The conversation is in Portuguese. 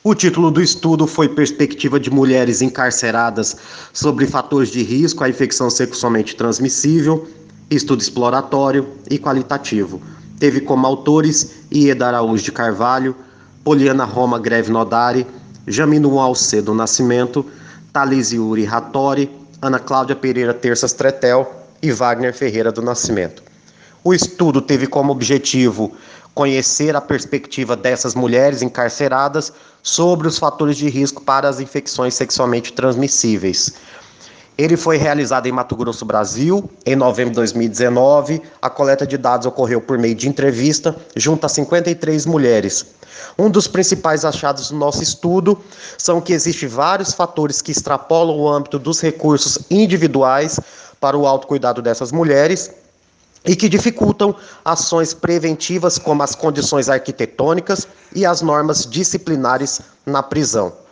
O título do estudo foi Perspectiva de Mulheres Encarceradas sobre Fatores de Risco à Infecção Sexualmente Transmissível, estudo exploratório e qualitativo. Teve como autores Ieda Araújo de Carvalho, Poliana Roma Greve Nodari, Jamino Alcedo Nascimento, Thalys Yuri Rattori, Ana Cláudia Pereira Terças Tretel e Wagner Ferreira do Nascimento. O estudo teve como objetivo conhecer a perspectiva dessas mulheres encarceradas sobre os fatores de risco para as infecções sexualmente transmissíveis. Ele foi realizado em Mato Grosso, Brasil, em novembro de 2019. A coleta de dados ocorreu por meio de entrevista junto a 53 mulheres. Um dos principais achados do nosso estudo são que existem vários fatores que extrapolam o âmbito dos recursos individuais para o autocuidado dessas mulheres e que dificultam ações preventivas como as condições arquitetônicas e as normas disciplinares na prisão.